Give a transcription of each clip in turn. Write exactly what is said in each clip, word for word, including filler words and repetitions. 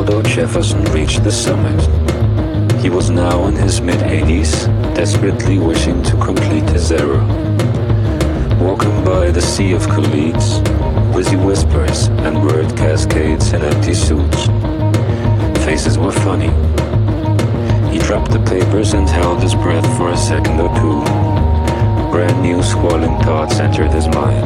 Waldo Jefferson reached the summit. He was now in his mid-eighties, desperately wishing to complete his era. Walking by the sea of colleagues, wizzy whispers and word cascades in empty suits. Faces were funny. He dropped the papers and held his breath for a second or two. Brand new squalling thoughts entered his mind.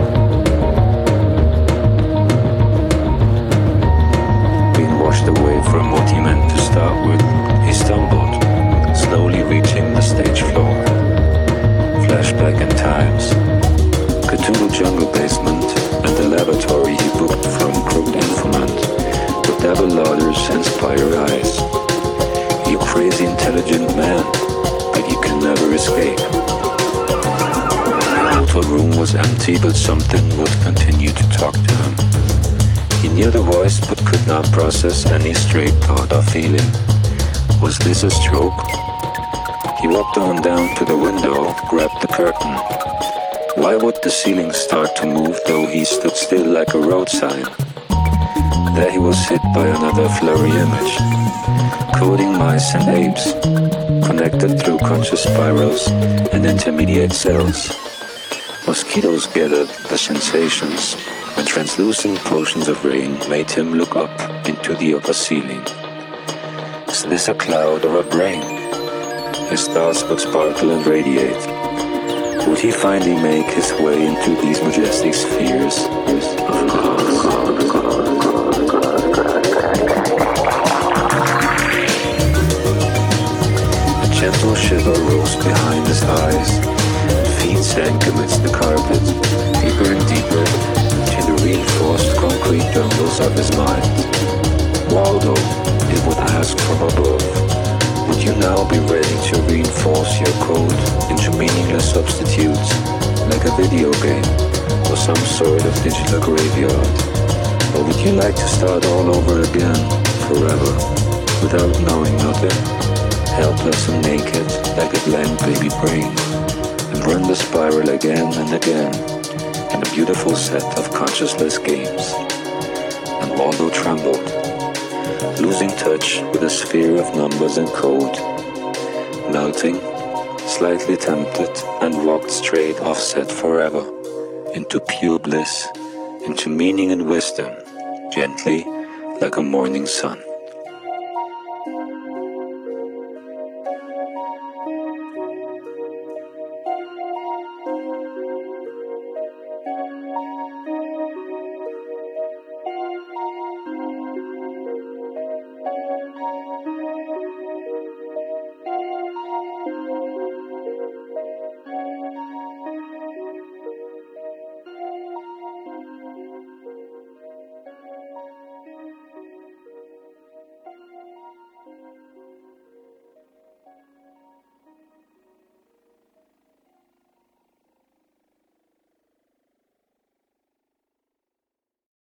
Being washed away from what he meant to start with, he stumbled, slowly reaching the stage floor. Flashback in times. Cthulhu jungle basement and the laboratory he booked from crooked informant. With devil lauders and spire eyes. You crazy intelligent man, but you can never escape. The hotel room was empty, but something would continue to talk to him. He knew the voice, but could not process any straight thought or feeling. Was this a stroke? He walked on down to the window, grabbed the curtain. Why would the ceiling start to move though he stood still like a road sign? There he was hit by another flurry image. Coding mice and apes, connected through conscious spirals and intermediate cells. Mosquitoes gathered the sensations, and translucent potions of rain made him look up into the upper ceiling. Is this a cloud or a brain? His thoughts would sparkle and radiate. Would he finally make his way into these majestic spheres of God? A gentle shiver rose behind his eyes. Feet sank amidst the carpet, deeper and deeper, into the reinforced concrete jungles of his mind. Waldo, he would ask from above, would you now be ready to reinforce your code into meaningless substitutes, like a video game or some sort of digital graveyard? Or would you like to start all over again, forever, without knowing nothing, helpless and naked like a blank baby brain, and run the spiral again and again in a beautiful set of consciousless games? And Waldo trembled, losing touch with a sphere of numbers and code, melting, slightly tempted, and walked straight offset forever, into pure bliss, into meaning and wisdom, gently like a morning sun.